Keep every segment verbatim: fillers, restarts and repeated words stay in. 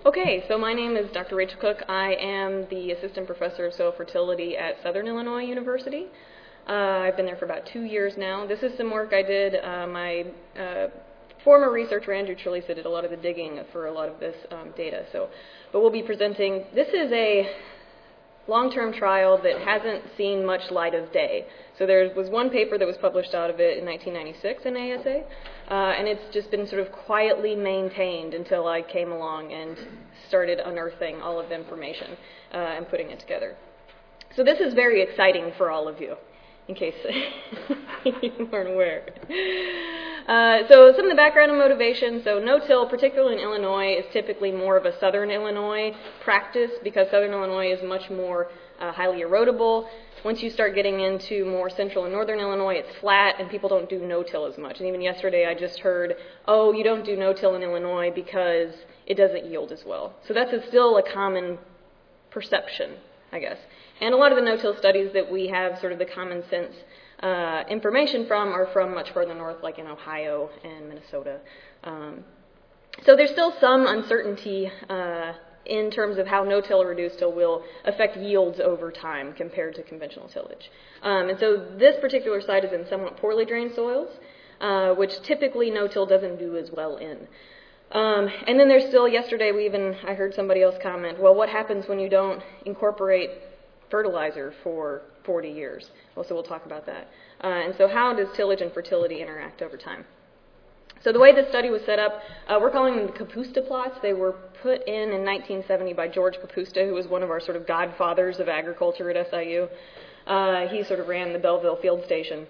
Okay, so my name is Doctor Rachel Cook. I am the Assistant Professor of Soil Fertility at Southern Illinois University. Uh, I've been there for about two years now. This is some work I did. Uh, my uh, former researcher, Andrew Trelisa, did a lot of the digging for a lot of this um, data. So, but we'll be presenting. This is a long-term trial that hasn't seen much light of day. So there was one paper that was published out of it in nineteen ninety-six in A S A, uh, and it's just been sort of quietly maintained until I came along and started unearthing all of the information uh, and putting it together. So this is very exciting for all of you, in case you weren't aware. Uh, so some of the background and motivation. So no-till, particularly in Illinois, is typically more of a southern Illinois practice because southern Illinois is much more uh, highly erodible. Once you start getting into more central and northern Illinois, it's flat and people don't do no-till as much. And even yesterday I just heard, oh, you don't do no-till in Illinois because it doesn't yield as well. So that's a, still a common perception, I guess. And a lot of the no-till studies that we have sort of the common sense uh, information from are from much further north, like in Ohio and Minnesota. Um, so there's still some uncertainty uh, in terms of how no-till or reduced till will affect yields over time compared to conventional tillage. Um, and so this particular site is in somewhat poorly drained soils, uh, which typically no-till doesn't do as well in. Um, and then there's still, yesterday we even, I heard somebody else comment, well, what happens when you don't incorporate fertilizer for forty years? Well, so we'll talk about that. Uh, and so how does tillage and fertility interact over time? So the way this study was set up, uh, we're calling them the Kapusta plots. They were put in in nineteen seventy by George Kapusta, who was one of our sort of godfathers of agriculture at S I U. Uh, he sort of ran the Belleville Field Station.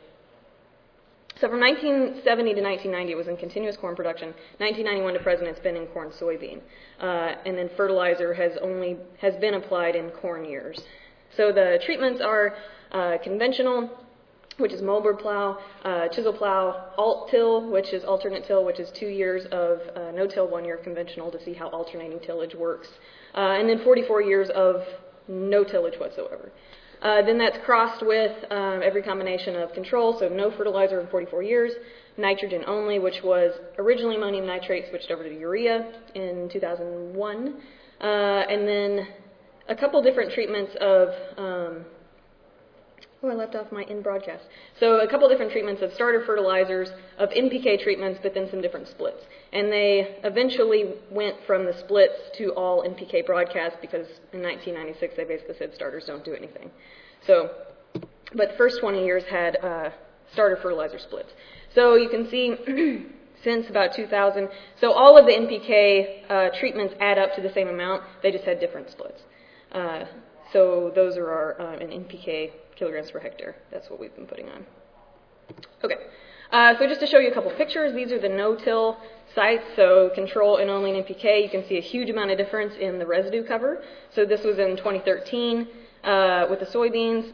So from nineteen seventy to nineteen ninety, it was in continuous corn production. nineteen ninety-one to present, it's been in corn soybean. Uh, and then fertilizer has only has been applied in corn years. So the treatments are uh, conventional, which is moldboard plow, uh, chisel plow, alt-till, which is alternate till, which is two years of uh, no-till, one year of conventional to see how alternating tillage works, uh, and then forty-four years of no tillage whatsoever. Uh, then that's crossed with um, every combination of control, so no fertilizer in forty-four years, nitrogen only, which was originally ammonium nitrate, switched over to urea in two thousand one, uh, and then a couple different treatments of, um, oh, I left off my in broadcast. So a couple different treatments of starter fertilizers, of N P K treatments, but then some different splits. And they eventually went from the splits to all N P K broadcasts because in nineteen ninety-six they basically said starters don't do anything. So, but the first twenty years had uh, starter fertilizer splits. So you can see since about two thousand, so all of the N P K uh, treatments add up to the same amount, they just had different splits. Uh, so those are our uh, an N P K kilograms per hectare. That's what we've been putting on. Okay, uh, so just to show you a couple pictures, these are the no-till sites, so control and only in N P K. You can see a huge amount of difference in the residue cover. So this was in twenty thirteen uh, with the soybeans.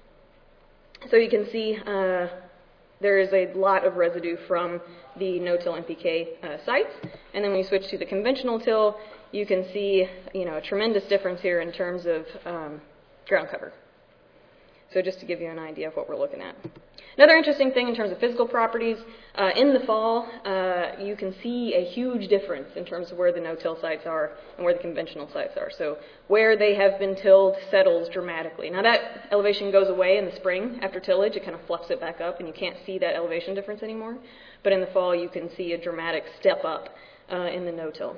So you can see uh, there is a lot of residue from the no-till N P K uh, sites. And then when you switch to the conventional till, you can see, you know, a tremendous difference here in terms of um, ground cover. So just to give you an idea of what we're looking at. Another interesting thing in terms of physical properties, uh, in the fall, uh, you can see a huge difference in terms of where the no-till sites are and where the conventional sites are. So where they have been tilled settles dramatically. Now that elevation goes away in the spring after tillage. It kind of fluffs it back up and you can't see that elevation difference anymore. But in the fall, you can see a dramatic step up uh, in the no-till.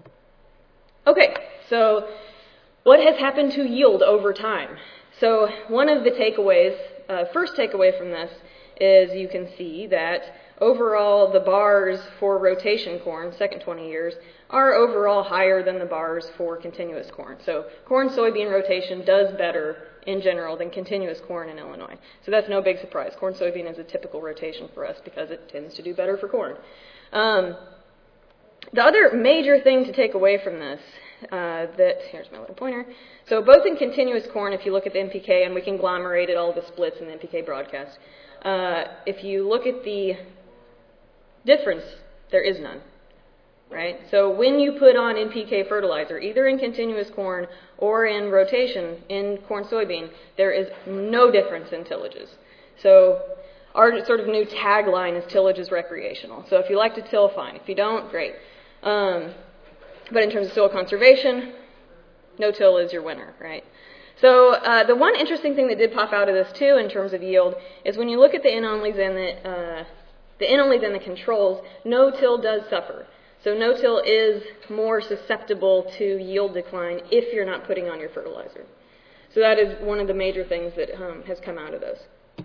Okay, so what has happened to yield over time? So one of the takeaways, uh, first takeaway from this is you can see that overall the bars for rotation corn, second twenty years, are overall higher than the bars for continuous corn. So corn-soybean rotation does better in general than continuous corn in Illinois. So that's no big surprise. Corn-soybean is a typical rotation for us because it tends to do better for corn. Um, The other major thing to take away from this, uh, that, here's my little pointer, so both in continuous corn, if you look at the N P K, and we conglomerated all the splits in the N P K broadcast, uh, if you look at the difference, there is none, right? So when you put on N P K fertilizer, either in continuous corn or in rotation in corn-soybean, there is no difference in tillages. So our sort of new tagline is tillage is recreational. So if you like to till, fine. If you don't, great. Um, But in terms of soil conservation, no-till is your winner, right? So uh, the one interesting thing that did pop out of this too in terms of yield is when you look at the in-onlys and the, uh, the in-onlys and the controls, no-till does suffer. So no-till is more susceptible to yield decline if you're not putting on your fertilizer. So that is one of the major things that um, has come out of this.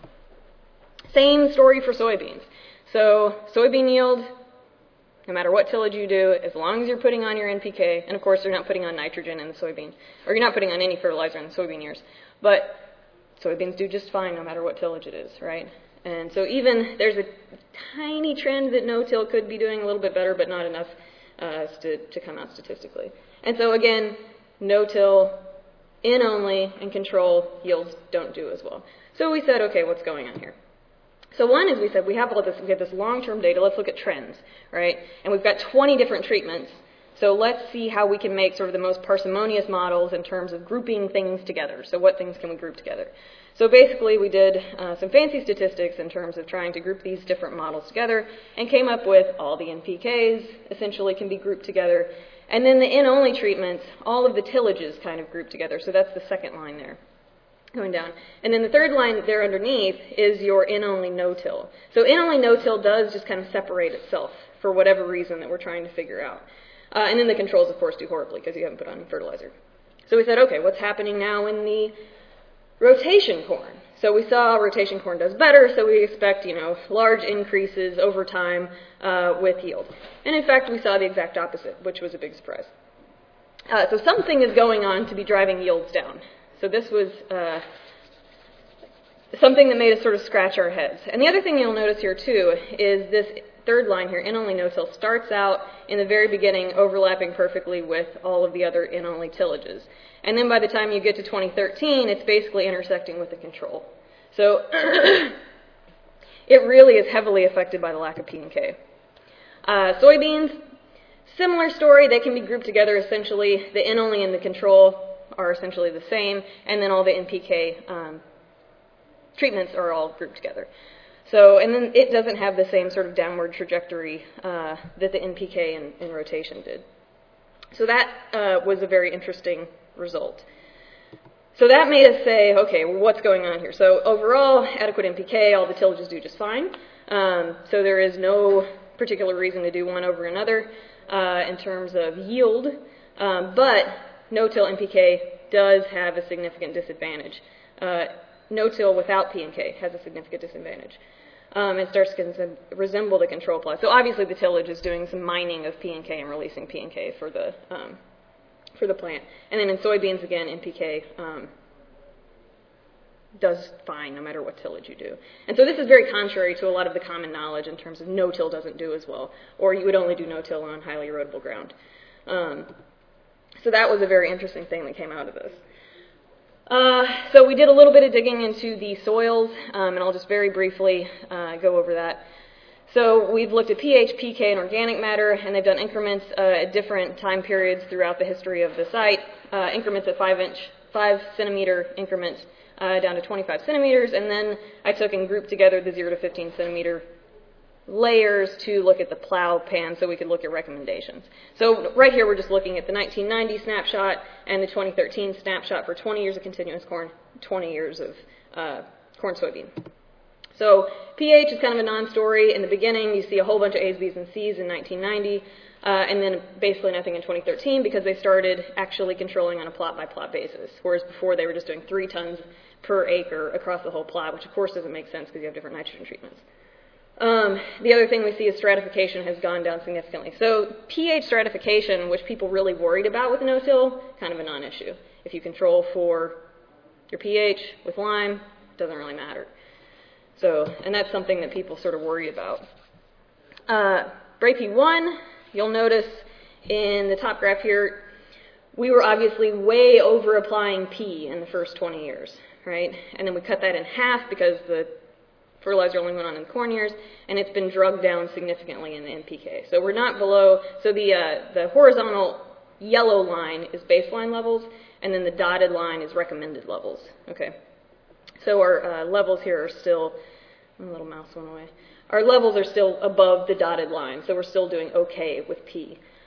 Same story for soybeans. So soybean yield, no matter what tillage you do, as long as you're putting on your N P K, and of course you're not putting on nitrogen in the soybean, or you're not putting on any fertilizer in the soybean ears, but soybeans do just fine no matter what tillage it is, right? And so even there's a tiny trend that no-till could be doing a little bit better, but not enough uh, to, to come out statistically. And so again, no-till, in-only, and control yields don't do as well. So we said, okay, what's going on here? So one is we said we have all this, we have this long-term data, let's look at trends, right? And we've got twenty different treatments, so let's see how we can make sort of the most parsimonious models in terms of grouping things together. So what things can we group together? So basically we did uh, some fancy statistics in terms of trying to group these different models together and came up with all the N P Ks essentially can be grouped together. And then the in-only treatments, all of the tillages kind of grouped together, so that's the second line there. Going down. And then the third line there underneath is your in-only no-till. So in-only no-till does just kind of separate itself for whatever reason that we're trying to figure out. Uh, and then the controls, of course, do horribly because you haven't put on any fertilizer. So we said, okay, what's happening now in the rotation corn? So we saw rotation corn does better, so we expect, you know, large increases over time uh, with yield. And in fact, we saw the exact opposite, which was a big surprise. Uh, so something is going on to be driving yields down. So this was uh, something that made us sort of scratch our heads. And the other thing you'll notice here, too, is this third line here, in-only no-till, starts out in the very beginning overlapping perfectly with all of the other in-only tillages. And then by the time you get to twenty thirteen, it's basically intersecting with the control. So it really is heavily affected by the lack of P and K. Uh, soybeans, similar story. They can be grouped together essentially. The in-only and the control are essentially the same, and then all the N P K um, treatments are all grouped together. So, and then it doesn't have the same sort of downward trajectory uh, that the N P K and, and rotation did. So that uh, was a very interesting result. So that made us say, okay, well, what's going on here? So overall, adequate N P K, all the tillages do just fine. Um, so there is no particular reason to do one over another uh, in terms of yield, um, but no-till N P K does have a significant disadvantage. Uh, no-till without P and K has a significant disadvantage. Um, it starts to resemble the control plot. So obviously the tillage is doing some mining of P and K and releasing P and K for the um, for the plant. And then in soybeans, again, N P K um, does fine no matter what tillage you do. And so this is very contrary to a lot of the common knowledge in terms of no-till doesn't do as well, or you would only do no-till on highly erodible ground. Um, So that was a very interesting thing that came out of this. Uh, so we did a little bit of digging into the soils, um, and I'll just very briefly uh, go over that. So we've looked at pH, P K, and organic matter, and they've done increments uh, at different time periods throughout the history of the site. Uh, increments at five inch, five centimeter increments uh, down to twenty-five centimeters, and then I took and grouped together the zero to fifteen centimeter layers to look at the plow pan so we could look at recommendations. So right here we're just looking at the nineteen ninety snapshot and the twenty thirteen snapshot for twenty years of continuous corn, twenty years of uh, corn soybean. So pH is kind of a non-story. In the beginning you see a whole bunch of A's, B's, and C's in nineteen ninety, uh, and then basically nothing in twenty thirteen because they started actually controlling on a plot-by-plot basis, whereas before they were just doing three tons per acre across the whole plot, which of course doesn't make sense because you have different nitrogen treatments. Um, the other thing we see is stratification has gone down significantly. So pH stratification, which people really worried about with no-till, kind of a non-issue. If you control for your pH with lime, it doesn't really matter. So, and that's something that people sort of worry about. Uh, B R A P one, you'll notice in the top graph here, we were obviously way over applying P in the first twenty years, right? And then we cut that in half because the fertilizer only went on in the corn years, and it's been drugged down significantly in the N P K. So we're not below, so the, uh, the horizontal yellow line is baseline levels, and then the dotted line is recommended levels. Okay. So our uh, levels here are still, my little mouse went away, our levels are still above the dotted line, so we're still doing okay with P.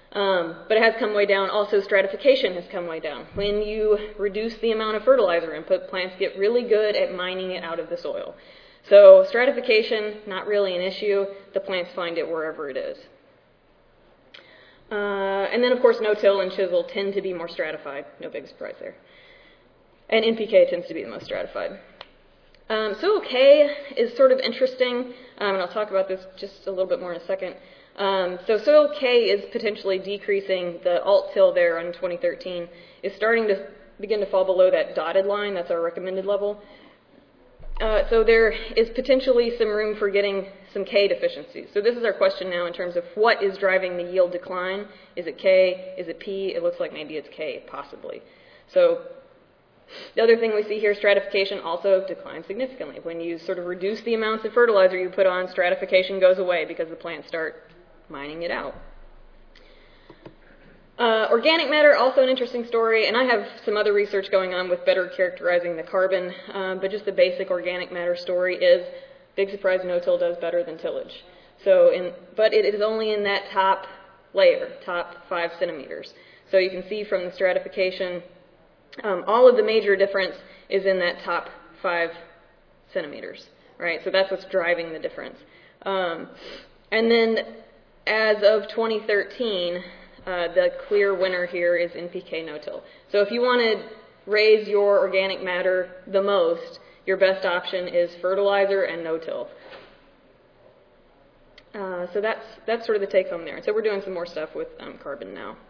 Um, but it has come way down. Also, stratification has come way down. When you reduce the amount of fertilizer input, plants get really good at mining it out of the soil. So stratification, not really an issue. The plants find it wherever it is. Uh, and then, of course, no-till and chisel tend to be more stratified. No big surprise there. And N P K tends to be the most stratified. Um, soil K is sort of interesting, um, and I'll talk about this just a little bit more in a second. Um, so soil K is potentially decreasing. The alt-till there on twenty thirteen is starting to begin to fall below that dotted line. That's our recommended level. Uh, so there is potentially some room for getting some K deficiencies. So this is our question now in terms of what is driving the yield decline. Is it K? Is it P? It looks like maybe it's K, possibly. So the other thing we see here, stratification also declines significantly. When you sort of reduce the amounts of fertilizer you put on, stratification goes away because the plants start mining it out. Uh, organic matter, also an interesting story, and I have some other research going on with better characterizing the carbon, um, but just the basic organic matter story is, big surprise, no-till does better than tillage. So, in, but it is only in that top layer, top five centimeters. So you can see from the stratification, um, all of the major difference is in that top five centimeters, right? So that's what's driving the difference. Um, and then as of twenty thirteen, uh, the clear winner here is N P K no-till. So if you want to raise your organic matter the most, your best option is fertilizer and no-till. Uh, so that's that's sort of the take home there. So we're doing some more stuff with um, carbon now.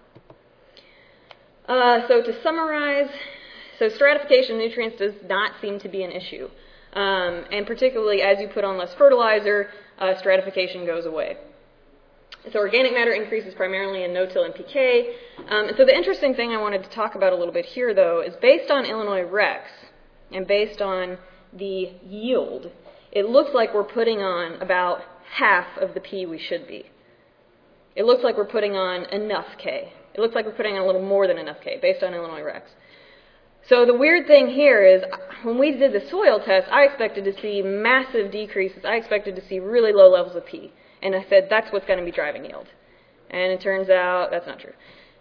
Uh, so to summarize, so stratification of nutrients does not seem to be an issue. Um, and particularly as you put on less fertilizer, uh, stratification goes away. So organic matter increases primarily in no-till and N P K. Um, and so the interesting thing I wanted to talk about a little bit here, though, is based on Illinois Rex and based on the yield, it looks like we're putting on about half of the P we should be. It looks like we're putting on enough K. It looks like we're putting on a little more than enough K based on Illinois Rex. So the weird thing here is when we did the soil test, I expected to see massive decreases. I expected to see really low levels of P. And I said, that's what's going to be driving yield. And it turns out that's not true.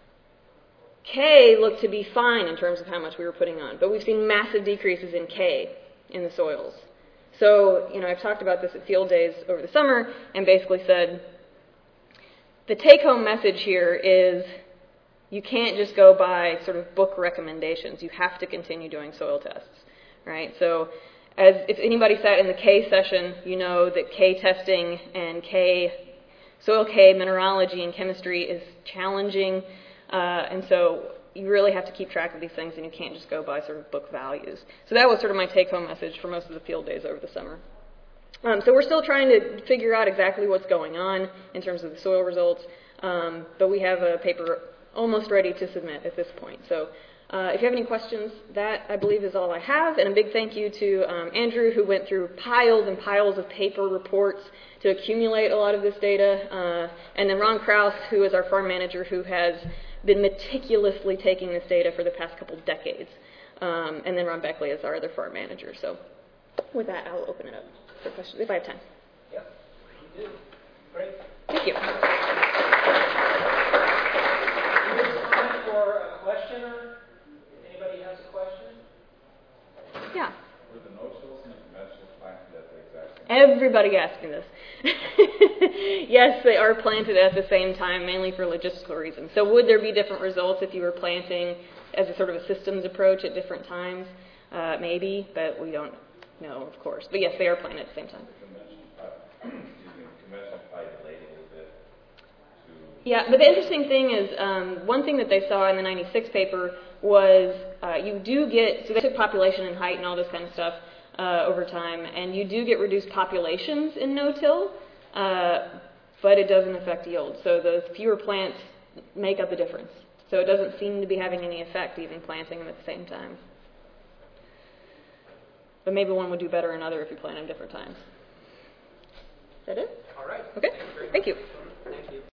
K looked to be fine in terms of how much we were putting on, but we've seen massive decreases in K in the soils. So, you know, I've talked about this at field days over the summer and basically said, the take-home message here is you can't just go by sort of book recommendations. You have to continue doing soil tests, right? So as if anybody sat in the K session, you know that K testing and K, soil K mineralogy and chemistry is challenging, uh, and so you really have to keep track of these things, and you can't just go by sort of book values. So that was sort of my take-home message for most of the field days over the summer. Um, so we're still trying to figure out exactly what's going on in terms of the soil results, um, but we have a paper almost ready to submit at this point. So uh, if you have any questions, that I believe is all I have. And a big thank you to um, Andrew, who went through piles and piles of paper reports to accumulate a lot of this data. Uh, and then Ron Kraus, who is our farm manager, who has been meticulously taking this data for the past couple decades. Um, and then Ron Beckley is our other farm manager. So with that, I'll open it up for questions, if I have time. Yep, you do. Great. Thank you. Time for a question, or if anybody has a question? Yeah. Were the no-tills and the conventionals planted at the exact same time? Everybody asking this. Yes, they are planted at the same time, mainly for logistical reasons. So would there be different results if you were planting as a sort of a systems approach at different times? Uh, maybe, but we don't know, of course. But yes, they are planted at the same time. The conventional pipe, excuse me, the conventional pipe delayed a little bit to... Yeah, but the interesting thing is, um, one thing that they saw in the ninety-six paper was uh, you do get, so they took population and height and all this kind of stuff uh, over time, and you do get reduced populations in no-till, uh, but it doesn't affect yield. So the fewer plants make up the difference. So it doesn't seem to be having any effect, even planting them at the same time. But maybe one would do better than another if you plant them different times. Is that it? All right. Okay. Thank you. Thank you.